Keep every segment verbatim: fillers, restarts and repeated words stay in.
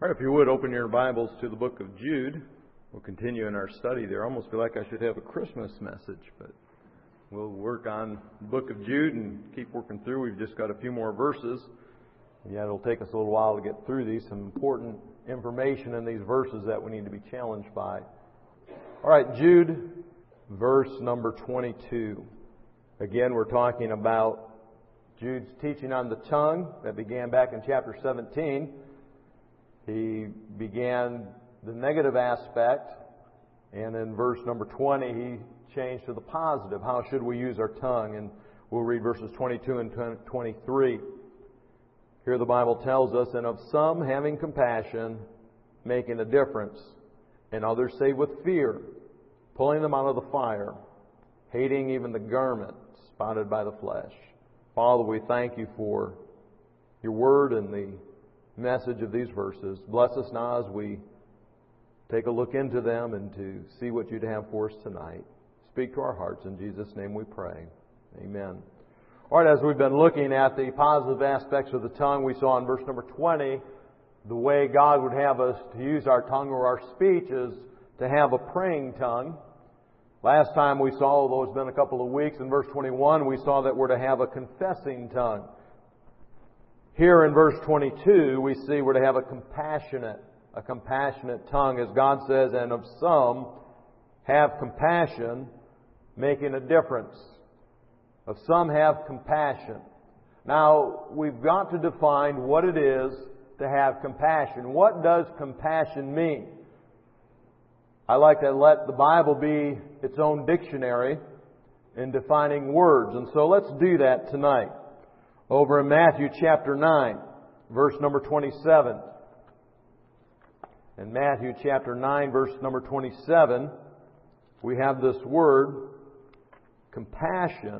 All right, if you would, open your Bibles to the book of Jude. We'll continue in our study there. I almost feel like I should have a Christmas message, but we'll work on the book of Jude and keep working through. We've just got a few more verses. Yeah, it'll take us a little while to get through these. Some important information in these verses that we need to be challenged by. All right, Jude, verse number twenty-two. Again, we're talking about Jude's teaching on the tongue that began back in chapter seventeen. He began the negative aspect, and in verse number twenty, he changed to the positive. How should we use our tongue? And we'll read verses twenty-two and twenty-three. Here the Bible tells us, "And of some having compassion, making a difference, and others save with fear, pulling them out of the fire, hating even the garment spotted by the flesh." Father, we thank you for your word and the message of these verses. Bless us now as we take a look into them and to see what you'd have for us tonight. Speak to our hearts. In Jesus' name we pray. Amen. All right, as we've been looking at the positive aspects of the tongue, we saw in verse number twenty, the way God would have us to use our tongue or our speech is to have a praying tongue. Last time we saw, although it's been a couple of weeks, in verse twenty-one, we saw that we're to have a confessing tongue. Here in verse twenty-two, we see we're to have a compassionate, a compassionate tongue, as God says, "And of some have compassion, making a difference." Of some have compassion. Now, we've got to define what it is to have compassion. What does compassion mean? I like to let the Bible be its own dictionary in defining words. And so let's do that tonight. Over in Matthew chapter nine, verse number twenty-seven. In Matthew chapter nine, verse number twenty-seven, we have this word, compassion.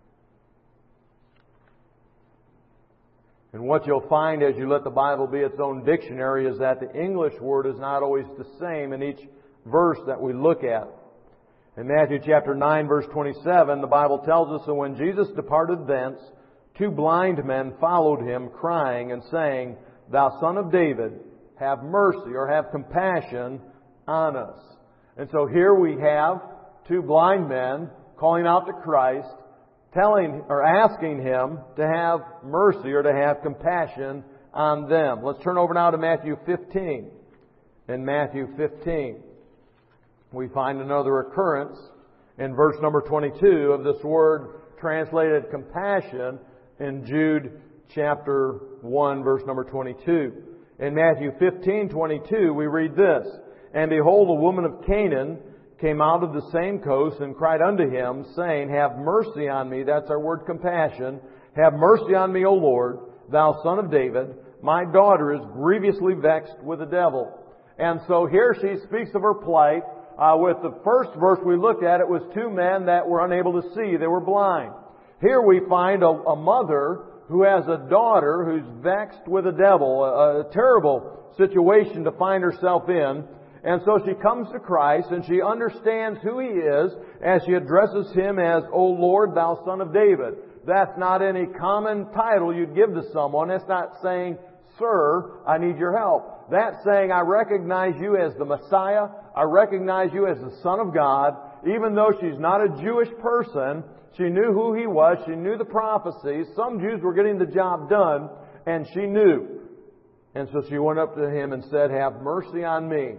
And what you'll find as you let the Bible be its own dictionary is that the English word is not always the same in each verse that we look at. In Matthew chapter nine, verse twenty-seven, the Bible tells us, "And when Jesus departed thence, two blind men followed him, crying and saying, 'Thou Son of David, have mercy,' or have compassion on us." And so here we have two blind men calling out to Christ, telling or asking Him to have mercy or to have compassion on them. Let's turn over now to Matthew fifteen. In Matthew fifteen, we find another occurrence in verse number twenty-two of this word translated compassion in Jude chapter one, verse number twenty-two. In Matthew fifteen twenty-two, we read this, "And behold, a woman of Canaan came out of the same coast and cried unto him, saying, 'Have mercy on me,'" that's our word compassion, "'have mercy on me, O Lord, thou Son of David. My daughter is grievously vexed with the devil.'" And so here she speaks of her plight. Uh, with the first verse we looked at, it was two men that were unable to see. They were blind. Here we find a, a mother who has a daughter who's vexed with the devil, a, a terrible situation to find herself in. And so she comes to Christ and she understands who He is as she addresses Him as, "O Lord, thou Son of David." That's not any common title you'd give to someone. That's not saying, "Sir, I need your help." That's saying, "I recognize you as the Messiah. I recognize you as the Son of God." Even though she's not a Jewish person, she knew who He was. She knew the prophecies. Some Jews were getting the job done, and she knew. And so she went up to Him and said, "Have mercy on me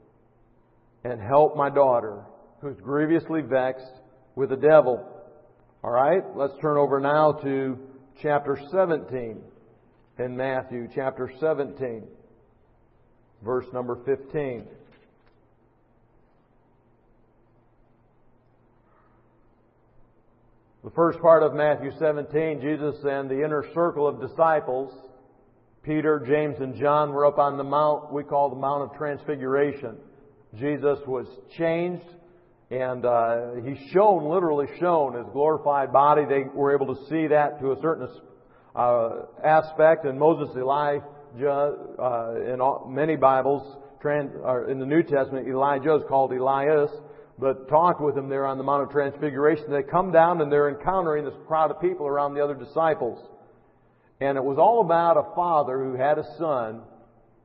and help my daughter, who's grievously vexed with the devil." All right, let's turn over now to chapter seventeen in Matthew, chapter seventeen, verse number fifteen. The first part of Matthew seventeen, Jesus and the inner circle of disciples, Peter, James, and John, were up on the mount we call the Mount of Transfiguration. Jesus was changed, and uh, He shone, literally shone, His glorified body. They were able to see that to a certain uh, aspect. And Moses, Elijah, uh, in all, many Bibles, trans, uh, in the New Testament, Elijah is called Elias, but talked with Him there on the Mount of Transfiguration. They come down and they're encountering this crowd of people around the other disciples. And it was all about a father who had a son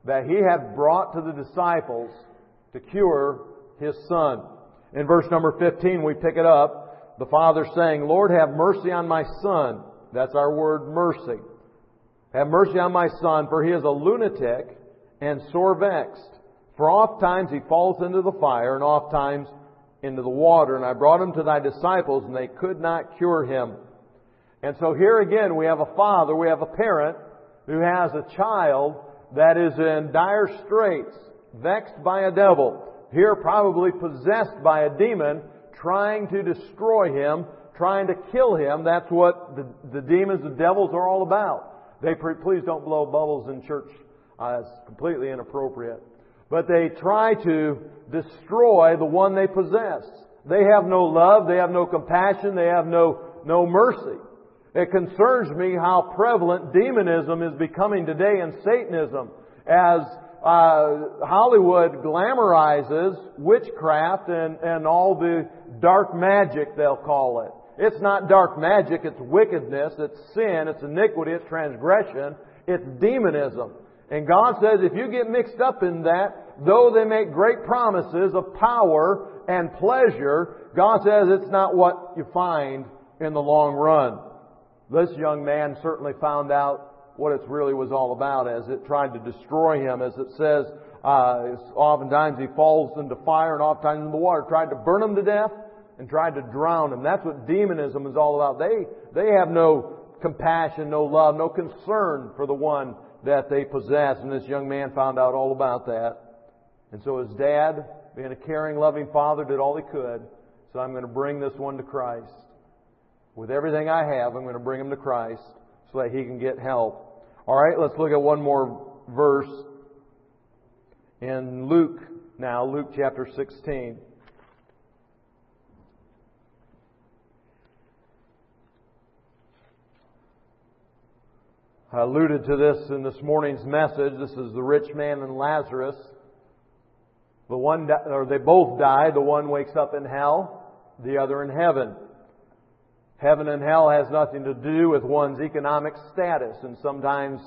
that He had brought to the disciples to cure His Son. In verse number fifteen, we pick it up. The Father saying, Lord, have mercy on my son. That's our word, mercy. Have mercy on my son, for he is a lunatic and sore vexed. For oft times he falls into the fire, and oft times into the water. And I brought him to thy disciples, and they could not cure him. And so here again, we have a father, we have a parent who has a child that is in dire straits, vexed by a devil. Here probably possessed by a demon, trying to destroy him, trying to kill him. That's what the, the demons, the devils are all about. They please don't blow bubbles in church. Uh, it's completely inappropriate. But they try to destroy the one they possess. They have no love. They have no compassion. They have no, no mercy. It concerns me how prevalent demonism is becoming today in Satanism, as uh, Hollywood glamorizes witchcraft and, and all the dark magic, they'll call it. It's not dark magic, it's wickedness, it's sin, it's iniquity, it's transgression, it's demonism. And God says if you get mixed up in that, though they make great promises of power and pleasure, God says it's not what you find in the long run. This young man certainly found out what it really was all about as it tried to destroy him. As it says, uh, oftentimes he falls into fire and oftentimes in the water. Tried to burn him to death and tried to drown him. That's what demonism is all about. They, they have no compassion, no love, no concern for the one that they possess. And this young man found out all about that. And so his dad, being a caring, loving father, did all he could. So I'm going to bring this one to Christ. With everything I have, I'm going to bring him to Christ so that he can get help. All right, let's look at one more verse in Luke now, Luke chapter sixteen. I alluded to this in this morning's message. This is the rich man and Lazarus. The one, or they both die. The one wakes up in hell, the other in heaven. Heaven and hell has nothing to do with one's economic status, and sometimes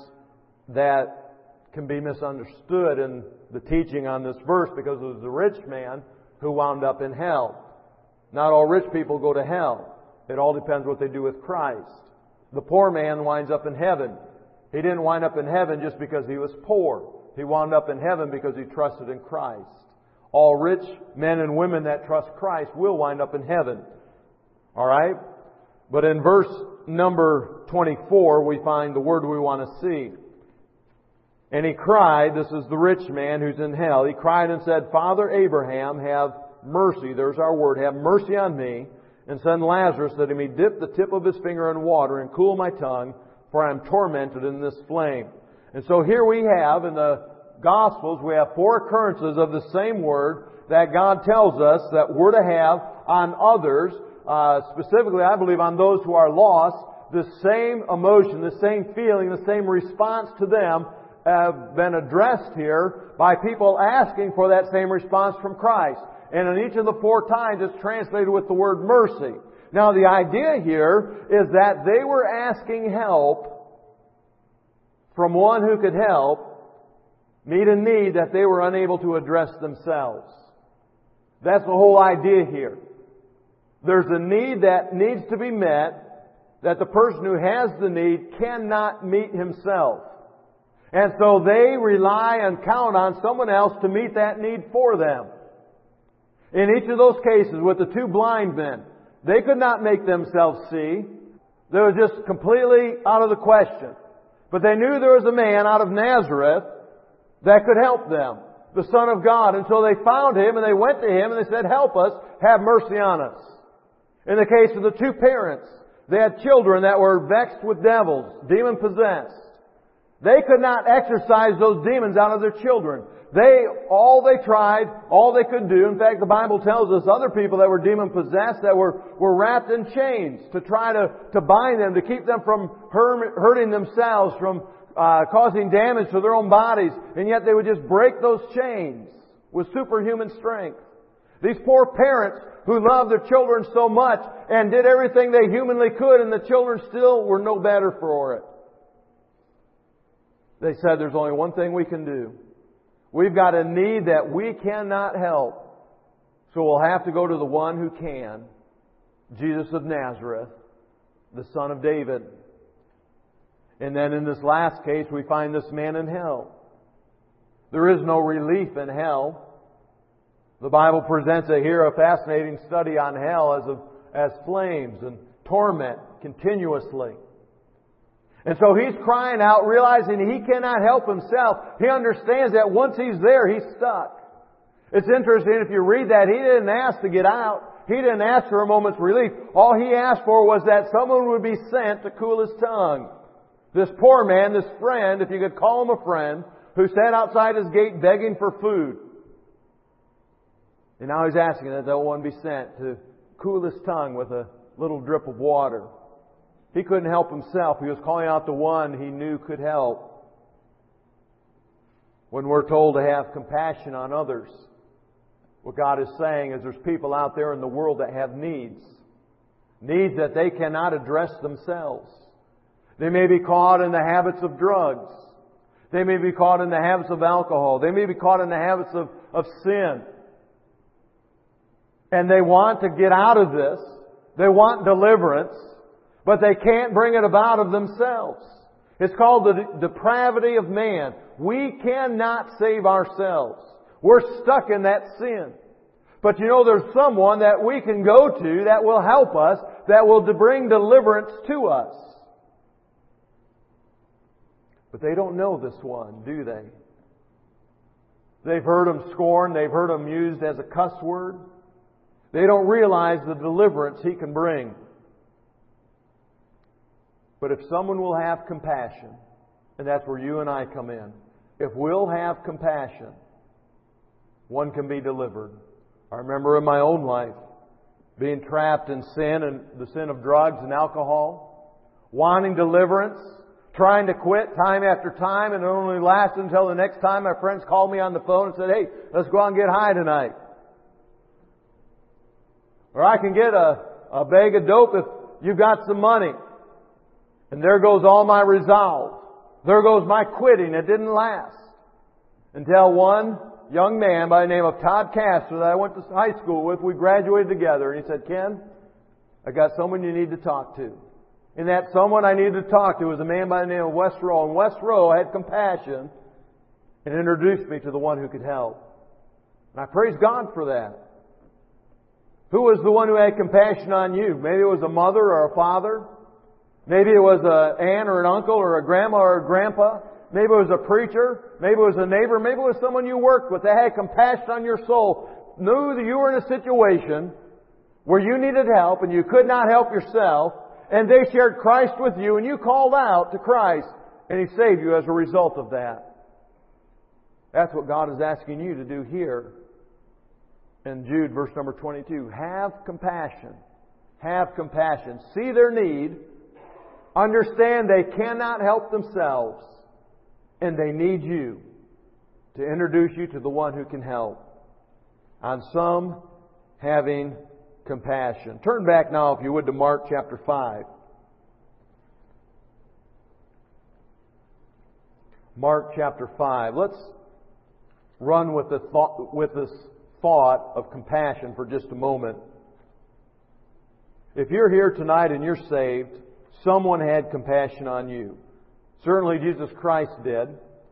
that can be misunderstood in the teaching on this verse because it was the rich man who wound up in hell. Not all rich people go to hell. It all depends what they do with Christ. The poor man winds up in heaven. He didn't wind up in heaven just because he was poor. He wound up in heaven because he trusted in Christ. All rich men and women that trust Christ will wind up in heaven. All right? But in verse number twenty-four, we find the word we want to see. And he cried, this is the rich man who's in hell, he cried and said, Father Abraham, have mercy, there's our word, have mercy on me, and send Lazarus that he may dip the tip of his finger in water and cool my tongue, for I am tormented in this flame. And so here we have, in the Gospels, we have four occurrences of the same word that God tells us that we're to have on others. Uh, specifically, I believe on those who are lost, the same emotion, the same feeling, the same response to them have been addressed here by people asking for that same response from Christ. And in each of the four times it's translated with the word mercy. Now the idea here is that they were asking help from one who could help meet a need that they were unable to address themselves. That's the whole idea here. There's a need that needs to be met that the person who has the need cannot meet himself. And so they rely and count on someone else to meet that need for them. In each of those cases, with the two blind men, they could not make themselves see. They were just completely out of the question. But they knew there was a man out of Nazareth that could help them, the Son of God. And so they found Him and they went to Him and they said, help us, have mercy on us. In the case of the two parents, they had children that were vexed with devils, demon-possessed. They could not exorcise those demons out of their children. They, all they tried, all they could do, in fact the Bible tells us other people that were demon-possessed that were, were wrapped in chains to try to, to bind them, to keep them from hurting themselves, from uh, causing damage to their own bodies. And yet they would just break those chains with superhuman strength. These poor parents who loved their children so much and did everything they humanly could, and the children still were no better for it. They said, there's only one thing we can do. We've got a need that we cannot help. So we'll have to go to the one who can. Jesus of Nazareth, the Son of David. And then in this last case, we find this man in hell. There is no relief in hell. The Bible presents a, here a fascinating study on hell as, a, as flames and torment continuously. And so he's crying out, realizing he cannot help himself. He understands that once he's there, he's stuck. It's interesting, if you read that, he didn't ask to get out. He didn't ask for a moment's relief. All he asked for was that someone would be sent to cool his tongue. This poor man, this friend, if you could call him a friend, who sat outside his gate begging for food. And now he's asking that that one be sent to cool his tongue with a little drip of water. He couldn't help himself. He was calling out the one he knew could help. When we're told to have compassion on others, what God is saying is there's people out there in the world that have needs. Needs that they cannot address themselves. They may be caught in the habits of drugs. They may be caught in the habits of alcohol. They may be caught in the habits of, of sin. And they want to get out of this. They want deliverance. But they can't bring it about of themselves. It's called the depravity of man. We cannot save ourselves. We're stuck in that sin. But you know, there's someone that we can go to that will help us, that will bring deliverance to us. But they don't know this one, do they? They've heard him scorned. They've heard him used as a cuss word. They don't realize the deliverance he can bring. But if someone will have compassion, and that's where you and I come in, if we'll have compassion, one can be delivered. I remember in my own life being trapped in sin and the sin of drugs and alcohol, wanting deliverance, trying to quit time after time, and it only lasted until the next time my friends called me on the phone and said, "Hey, let's go out and get high tonight." Or I can get a, a bag of dope if you've got some money. And there goes all my resolve. There goes my quitting. It didn't last. Until one young man by the name of Todd Castor that I went to high school with, we graduated together. And he said, "Ken, I got someone you need to talk to." And that someone I needed to talk to was a man by the name of Wes Rowe. And Wes Rowe had compassion and introduced me to the one who could help. And I praise God for that. Who was the one who had compassion on you? Maybe it was a mother or a father. Maybe it was an aunt or an uncle or a grandma or a grandpa. Maybe it was a preacher. Maybe it was a neighbor. Maybe it was someone you worked with that had compassion on your soul. Knew that you were in a situation where you needed help and you could not help yourself. And they shared Christ with you and you called out to Christ and He saved you as a result of that. That's what God is asking you to do here in Jude verse number twenty-two. Have compassion. Have compassion. See their need. Understand they cannot help themselves. And they need you to introduce you to the one who can help. On some, having compassion. Turn back now, if you would, to Mark chapter five. Mark chapter five. Let's run with the thought, with this thought of compassion for just a moment. If you're here tonight and you're saved, someone had compassion on you. Certainly Jesus Christ did.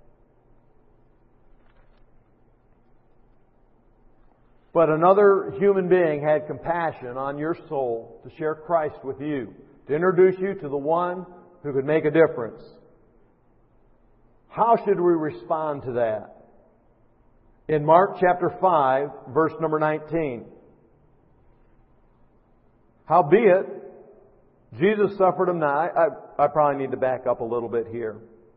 But another human being had compassion on your soul to share Christ with you, to introduce you to the one who could make a difference. How should we respond to that? In Mark chapter five, verse number nineteen. Howbeit, Jesus suffered him not. I, I, I probably need to back up a little bit here.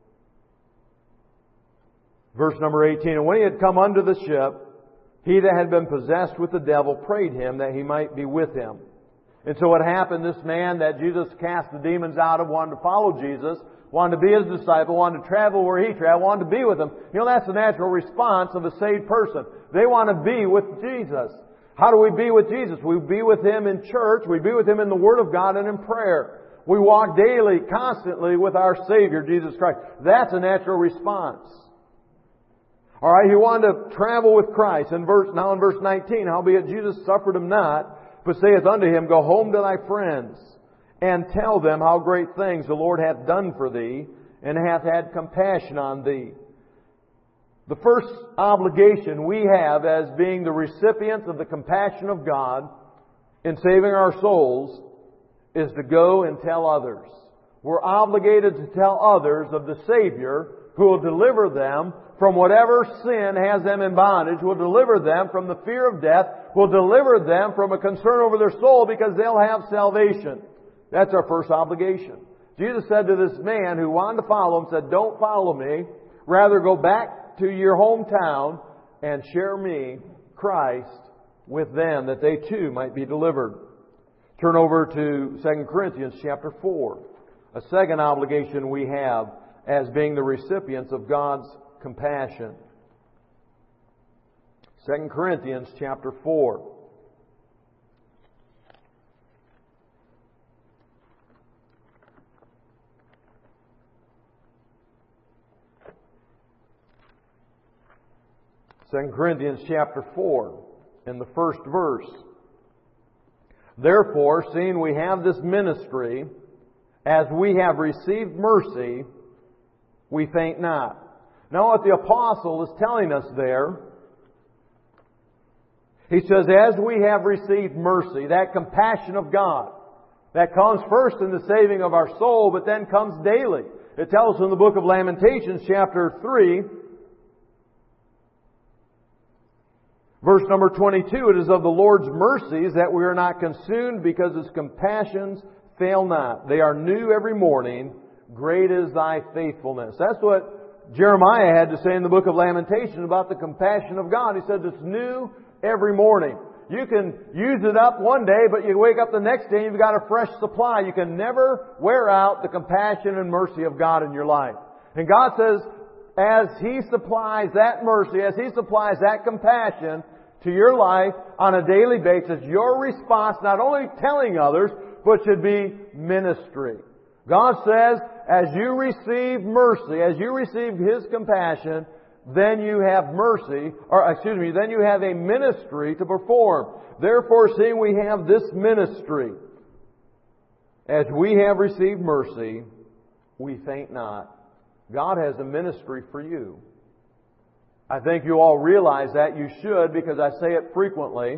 Verse number eighteen. And when he had come unto the ship, he that had been possessed with the devil prayed him that he might be with him. And so what happened, this man that Jesus cast the demons out of wanted to follow Jesus, wanted to be His disciple, wanted to travel where He traveled, wanted to be with Him. You know, that's the natural response of a saved person. They want to be with Jesus. How do we be with Jesus? We be with Him in church. We be with Him in the Word of God and in prayer. We walk daily, constantly with our Savior, Jesus Christ. That's a natural response. All right, he wanted to travel with Christ. In verse, now in verse nineteen, howbeit Jesus suffered him not, but saith unto him, Go home to thy friends, and tell them how great things the Lord hath done for thee, and hath had compassion on thee. The first obligation we have as being the recipients of the compassion of God in saving our souls is to go and tell others. We're obligated to tell others of the Savior who will deliver them from whatever sin has them in bondage, will deliver them from the fear of death, will deliver them from a concern over their soul because they'll have salvation. That's our first obligation. Jesus said to this man who wanted to follow Him, said, Don't follow me. Rather go back to your hometown and share me, Christ, with them, that they too might be delivered. Turn over to Second Corinthians chapter four. A second obligation we have as being the recipients of God's compassion. Second Corinthians chapter four. Second Corinthians chapter four, in the first verse. Therefore, seeing we have this ministry, as we have received mercy, we faint not. Now what the apostle is telling us there, he says, as we have received mercy, that compassion of God, that comes first in the saving of our soul, but then comes daily. It tells us in the book of Lamentations, chapter three, verse number twenty-two, it is of the Lord's mercies that we are not consumed, because His compassions fail not. They are new every morning. Great is thy faithfulness. That's what Jeremiah had to say in the book of Lamentations about the compassion of God. He said it's new every morning. You can use it up one day, but you wake up the next day and you've got a fresh supply. You can never wear out the compassion and mercy of God in your life. And God says, as He supplies that mercy, as He supplies that compassion to your life on a daily basis, your response, not only telling others, but should be ministry. God says, as you receive mercy, as you receive His compassion, then you have mercy, or excuse me, then you have a ministry to perform. Therefore, seeing we have this ministry, as we have received mercy, we faint not. God has a ministry for you. I think you all realize that. You should, because I say it frequently.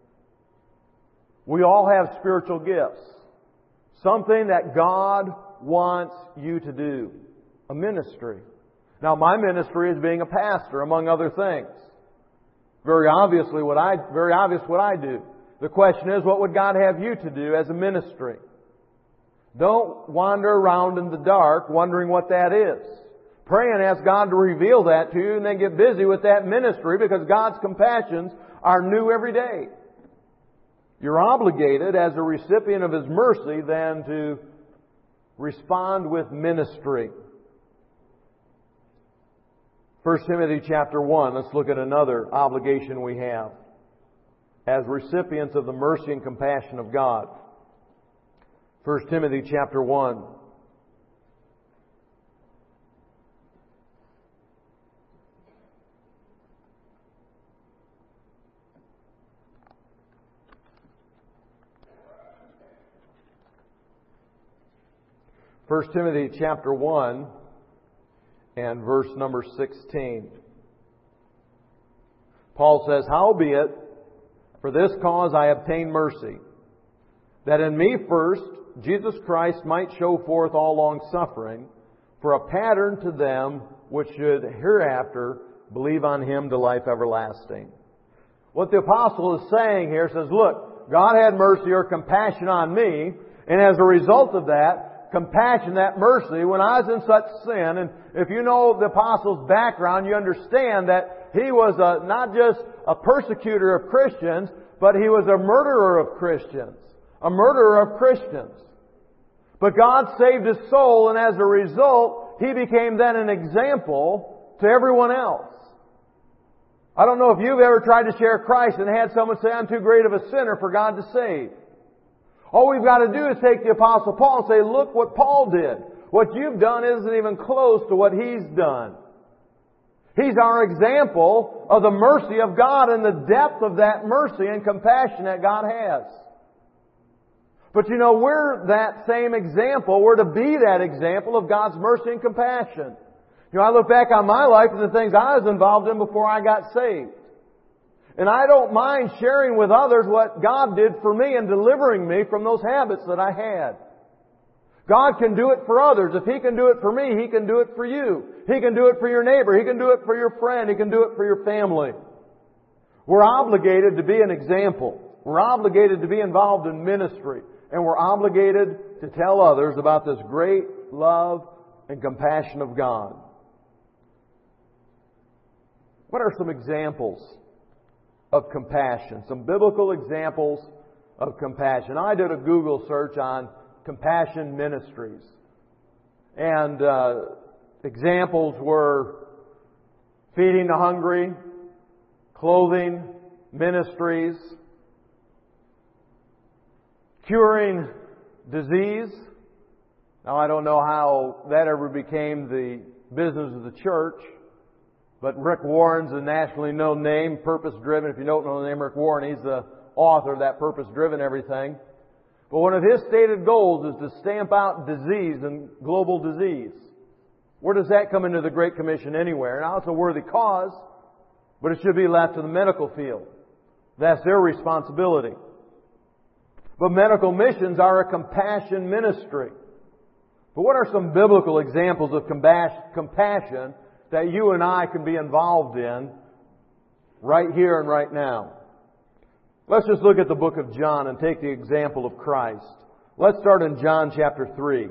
We all have spiritual gifts. Something that God wants you to do. A ministry. Now, my ministry is being a pastor, among other things. Very obviously what I, very obvious what I do. The question is, what would God have you to do as a ministry? Don't wander around in the dark wondering what that is. Pray and ask God to reveal that to you, and then get busy with that ministry, because God's compassions are new every day. You're obligated as a recipient of His mercy then to respond with ministry. First Timothy chapter one, let's look at another obligation we have as recipients of the mercy and compassion of God. First Timothy chapter one. First Timothy chapter one and verse number sixteen. Paul says, Howbeit, for this cause I obtained mercy, that in me first Jesus Christ might show forth all long suffering, for a pattern to them which should hereafter believe on Him to life everlasting. What the apostle is saying here says, look, God had mercy or compassion on me, and as a result of that, compassion, that mercy, when I was in such sin, and if you know the apostle's background, you understand that he was a, not just a persecutor of Christians, but he was a murderer of Christians. A murderer of Christians. But God saved his soul, and as a result, he became then an example to everyone else. I don't know if you've ever tried to share Christ and had someone say, I'm too great of a sinner for God to save. All we've got to do is take the Apostle Paul and say, look what Paul did. What you've done isn't even close to what he's done. He's our example of the mercy of God and the depth of that mercy and compassion that God has. But you know, we're that same example. We're to be that example of God's mercy and compassion. You know, I look back on my life and the things I was involved in before I got saved. And I don't mind sharing with others what God did for me and delivering me from those habits that I had. God can do it for others. If He can do it for me, He can do it for you. He can do it for your neighbor. He can do it for your friend. He can do it for your family. We're obligated to be an example. We're obligated to be involved in ministry. And we're obligated to tell others about this great love and compassion of God. What are some examples of compassion? Some biblical examples of compassion. I did a Google search on compassion ministries. And uh, examples were feeding the hungry, clothing ministries, curing disease. Now, I don't know how that ever became the business of the church, but Rick Warren's a nationally known name, purpose-driven. If you don't know the name Rick Warren, he's the author of that Purpose-Driven Everything. But one of his stated goals is to stamp out disease and global disease. Where does that come into the Great Commission anywhere? Now, it's a worthy cause, but it should be left to the medical field. That's their responsibility. But medical missions are a compassion ministry. But what are some biblical examples of compassion that you and I can be involved in right here and right now? Let's just look at the book of John and take the example of Christ. Let's start in John chapter three.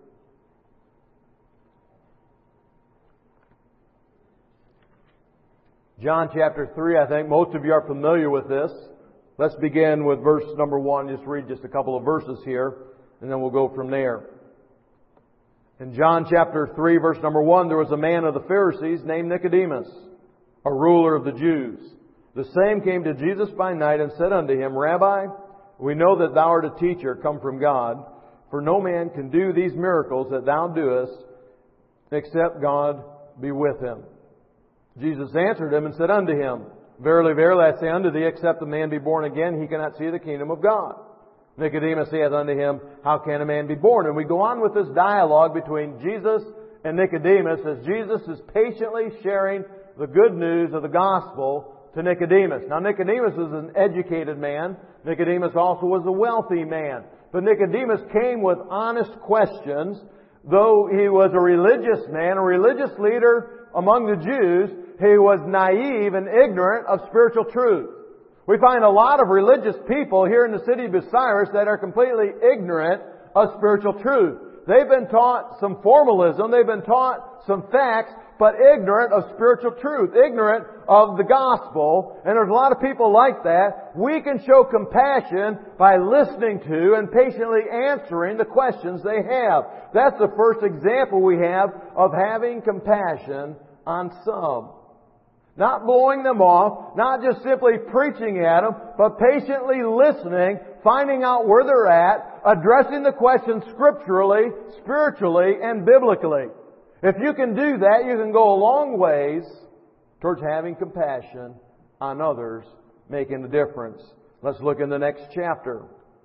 John chapter three, I think most of you are familiar with this. Let's begin with verse number one. Just read just a couple of verses here, and then we'll go from there. In John chapter three, verse number one, there was a man of the Pharisees named Nicodemus, a ruler of the Jews. The same came to Jesus by night and said unto him, Rabbi, we know that thou art a teacher come from God, for no man can do these miracles that thou doest, except God be with him. Jesus answered him and said unto him, Verily, verily, I say unto thee, except a man be born again, he cannot see the kingdom of God. Nicodemus saith unto him, How can a man be born? And we go on with this dialogue between Jesus and Nicodemus as Jesus is patiently sharing the good news of the gospel to Nicodemus. Now, Nicodemus is an educated man. Nicodemus also was a wealthy man. But Nicodemus came with honest questions. Though he was a religious man, a religious leader among the Jews, he was naive and ignorant of spiritual truth. We find a lot of religious people here in the city of Bucyrus that are completely ignorant of spiritual truth. They've been taught some formalism, they've been taught some facts, but ignorant of spiritual truth, ignorant of the gospel. And there's a lot of people like that. We can show compassion by listening to and patiently answering the questions they have. That's the first example we have of having compassion on some. Not blowing them off, not just simply preaching at them, but patiently listening, finding out where they're at, addressing the questions scripturally, spiritually, and biblically. If you can do that, you can go a long ways towards having compassion on others, making a difference. Let's look in the next chapter.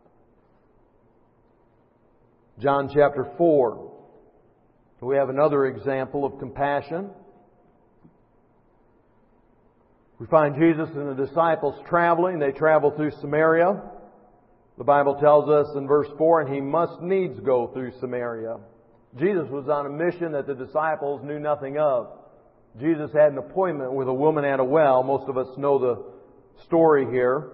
John chapter four. We have another example of compassion. We find Jesus and the disciples traveling. They travel through Samaria. The Bible tells us in verse four, and he must needs go through Samaria. Jesus was on a mission that the disciples knew nothing of. Jesus had an appointment with a woman at a well. Most of us know the story here.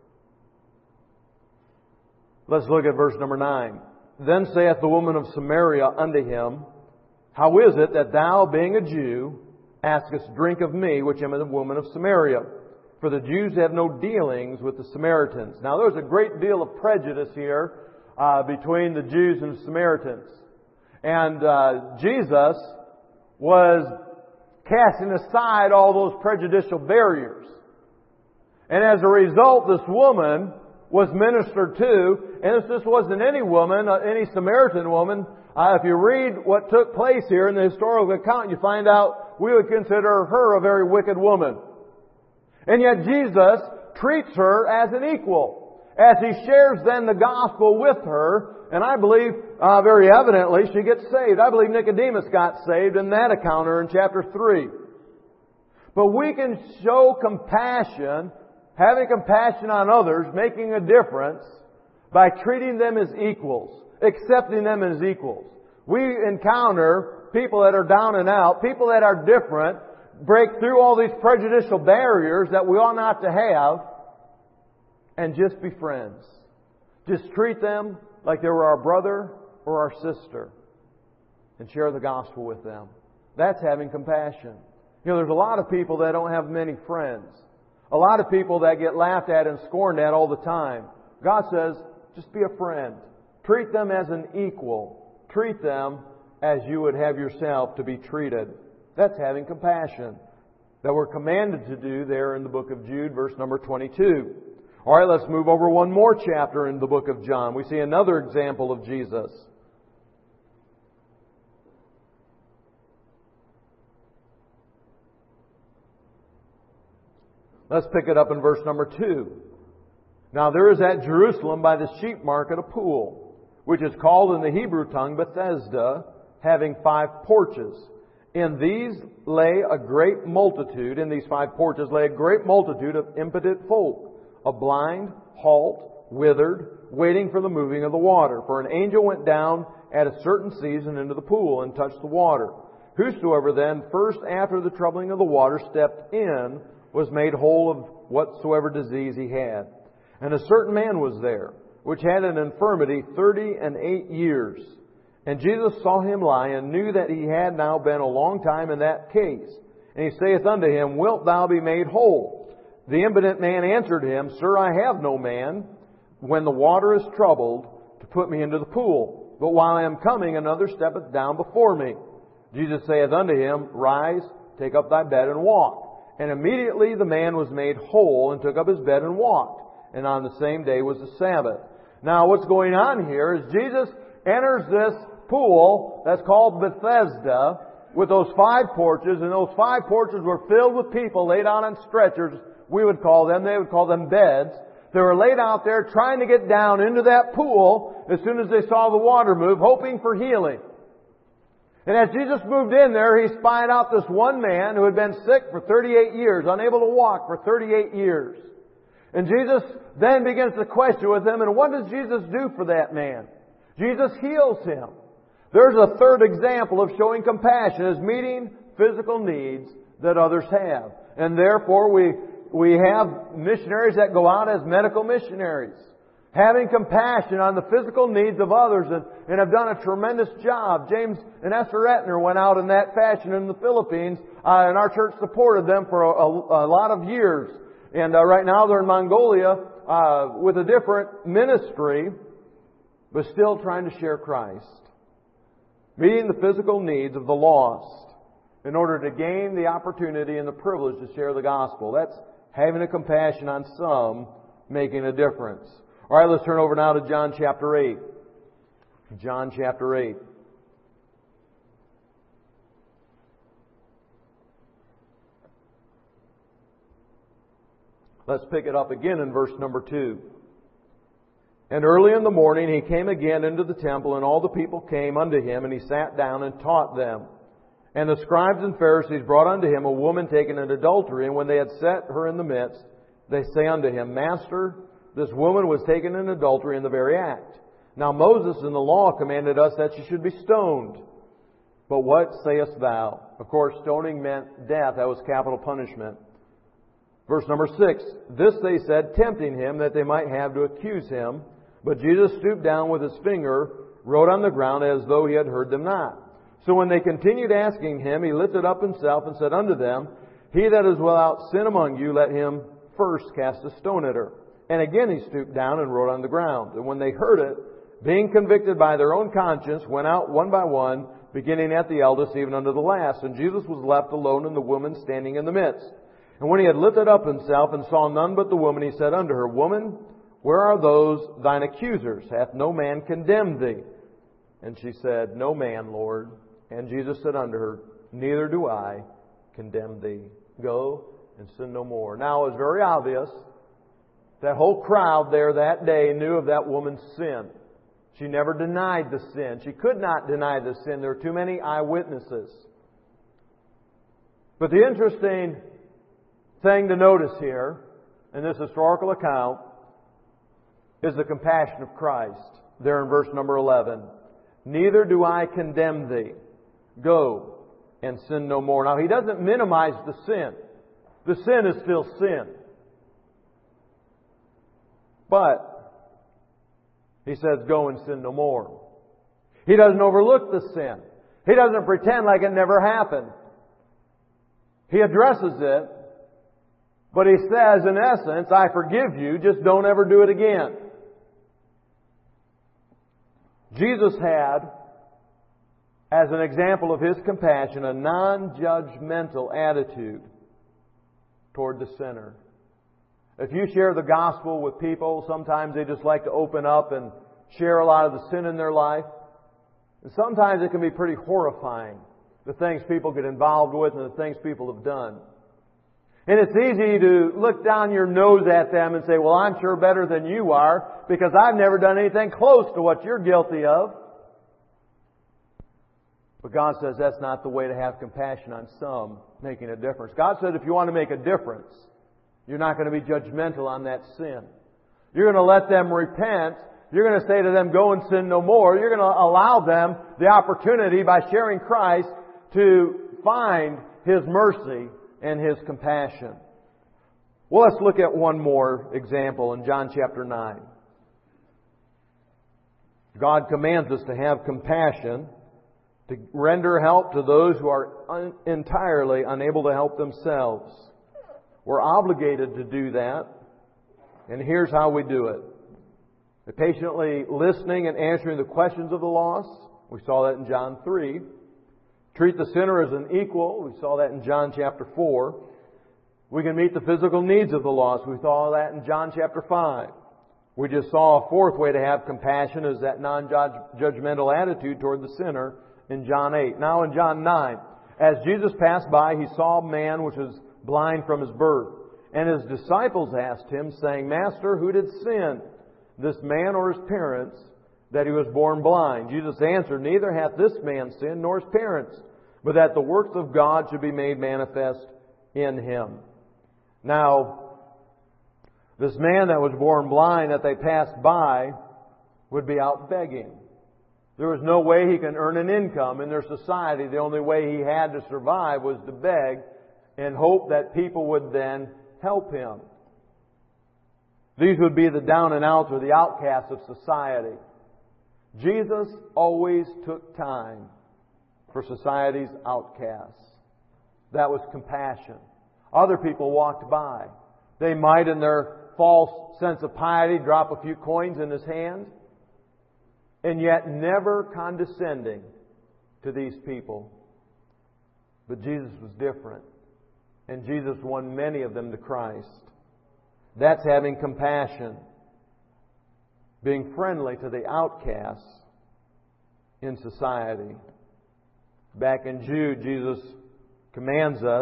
Let's look at verse number nine. Then saith the woman of Samaria unto him, How is it that thou, being a Jew, askest drink of me, which am a woman of Samaria? For the Jews have no dealings with the Samaritans. Now, there's a great deal of prejudice here uh, between the Jews and the Samaritans. And uh, Jesus was casting aside all those prejudicial barriers. And as a result, this woman was ministered to. And this just wasn't any woman, uh, any Samaritan woman. Uh, if you read what took place here in the historical account, you find out we would consider her a very wicked woman. And yet Jesus treats her as an equal, as He shares then the gospel with her. And I believe, uh, very evidently, she gets saved. I believe Nicodemus got saved in that encounter in chapter three. But we can show compassion, having compassion on others, making a difference, by treating them as equals, accepting them as equals. We encounter people that are down and out, people that are different, break through all these prejudicial barriers that we ought not to have, and just be friends. Just treat them like they were our brother or our sister, and share the gospel with them. That's having compassion. You know, there's a lot of people that don't have many friends. A lot of people that get laughed at and scorned at all the time. God says, just be a friend. Treat them as an equal. Treat them as you would have yourself to be treated. That's having compassion that we're commanded to do there in the book of Jude, verse number twenty-two. All right, let's move over one more chapter in the book of John. We see another example of Jesus. Let's pick it up in verse number two. Now there is at Jerusalem by the sheep market a pool, which is called in the Hebrew tongue Bethesda, having five porches. In these lay a great multitude, in these five porches lay a great multitude of impotent folk, a blind, halt, withered, waiting for the moving of the water. For an angel went down at a certain season into the pool and touched the water. Whosoever then first after the troubling of the water stepped in was made whole of whatsoever disease he had. And a certain man was there, which had an infirmity thirty and eight years. And Jesus saw him lie, and knew that he had now been a long time in that case. And he saith unto him, Wilt thou be made whole? The impotent man answered him, Sir, I have no man, when the water is troubled, to put me into the pool. But while I am coming, another steppeth down before me. Jesus saith unto him, Rise, take up thy bed, and walk. And immediately the man was made whole, and took up his bed and walked. And on the same day was the Sabbath. Now what's going on here is Jesus enters this pool that's called Bethesda with those five porches, and those five porches were filled with people laid out on stretchers, we would call them. They would call them beds. They were laid out there trying to get down into that pool as soon as they saw the water move, hoping for healing. And as Jesus moved in there, He spied out this one man who had been sick for thirty-eight years, unable to walk for thirty-eight years. And Jesus then begins to question with him, and what does Jesus do for that man? Jesus heals him. There's a third example of showing compassion, is meeting physical needs that others have. And therefore we, we have missionaries that go out as medical missionaries, having compassion on the physical needs of others, and, and have done a tremendous job. James and Esther Etner went out in that fashion in the Philippines, uh, and our church supported them for a, a, a lot of years. And uh, right now they're in Mongolia uh, with a different ministry, but still trying to share Christ. Meeting the physical needs of the lost in order to gain the opportunity and the privilege to share the gospel. That's having a compassion on some, making a difference. All right, let's turn over now to John chapter eight. John chapter eight. Let's pick it up again in verse number two. And early in the morning He came again into the temple, and all the people came unto Him, and He sat down and taught them. And the scribes and Pharisees brought unto Him a woman taken in adultery, and when they had set her in the midst, they say unto Him, Master, this woman was taken in adultery in the very act. Now Moses in the law commanded us that she should be stoned. But what sayest thou? Of course, stoning meant death. That was capital punishment. Verse number six, this they said, tempting Him, that they might have to accuse Him. But Jesus stooped down with His finger, wrote on the ground as though He had heard them not. So when they continued asking Him, He lifted up Himself and said unto them, He that is without sin among you, let him first cast a stone at her. And again He stooped down and wrote on the ground. And when they heard it, being convicted by their own conscience, went out one by one, beginning at the eldest, even unto the last. And Jesus was left alone, and the woman standing in the midst. And when He had lifted up Himself and saw none but the woman, He said unto her, Woman, where are those thine accusers? Hath no man condemned thee? And she said, No man, Lord. And Jesus said unto her, Neither do I condemn thee. Go and sin no more. Now it was very obvious. That whole crowd there that day knew of that woman's sin. She never denied the sin. She could not deny the sin. There were too many eyewitnesses. But the interesting thing to notice here in this historical account is the compassion of Christ. There in verse number eleven. Neither do I condemn thee. Go and sin no more. Now He doesn't minimize the sin. The sin is still sin. But He says, go and sin no more. He doesn't overlook the sin. He doesn't pretend like it never happened. He addresses it, but He says, in essence, I forgive you, just don't ever do it again. Jesus had, as an example of His compassion, a non-judgmental attitude toward the sinner. If you share the gospel with people, sometimes they just like to open up and share a lot of the sin in their life. And sometimes it can be pretty horrifying, the things people get involved with and the things people have done. And it's easy to look down your nose at them and say, well, I'm sure better than you are because I've never done anything close to what you're guilty of. But God says that's not the way to have compassion on some, making a difference. God said if you want to make a difference, you're not going to be judgmental on that sin. You're going to let them repent. You're going to say to them, go and sin no more. You're going to allow them the opportunity by sharing Christ to find His mercy and His compassion. Well, let's look at one more example in John chapter nine. God commands us to have compassion, to render help to those who are un- entirely unable to help themselves. We're obligated to do that. And here's how we do it. By patiently listening and answering the questions of the lost. We saw that in John three. Treat the sinner as an equal. We saw that in John chapter four. We can meet the physical needs of the lost. We saw that in John chapter five. We just saw a fourth way to have compassion is that non-judgmental attitude toward the sinner in John eight. Now in John nine, as Jesus passed by, He saw a man which was blind from his birth. And His disciples asked Him, saying, Master, who did sin, this man or his parents, that he was born blind? Jesus answered, Neither hath this man sinned, nor his parents, but that the works of God should be made manifest in him. Now, this man that was born blind that they passed by would be out begging. There was no way he can earn an income in their society. The only way he had to survive was to beg and hope that people would then help him. These would be the down and outs or the outcasts of society. Jesus always took time for society's outcasts. That was compassion. Other people walked by. They might, in their false sense of piety, drop a few coins in His hand, and yet never condescending to these people. But Jesus was different. And Jesus won many of them to Christ. That's having compassion. Being friendly to the outcasts in society. Back in Jude, Jesus commands us,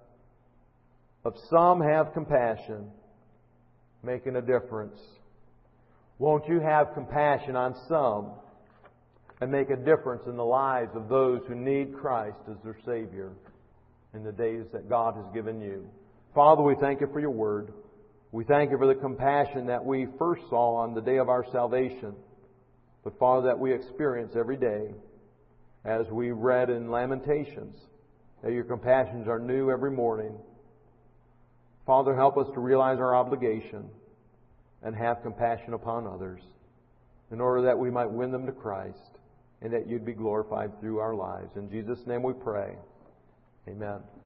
of some have compassion, making a difference. Won't you have compassion on some and make a difference in the lives of those who need Christ as their Savior in the days that God has given you? Father, we thank You for Your Word. We thank You for the compassion that we first saw on the day of our salvation, but Father, that we experience every day as we read in Lamentations, that Your compassions are new every morning. Father, help us to realize our obligation and have compassion upon others in order that we might win them to Christ and that You'd be glorified through our lives. In Jesus' name we pray. Amen.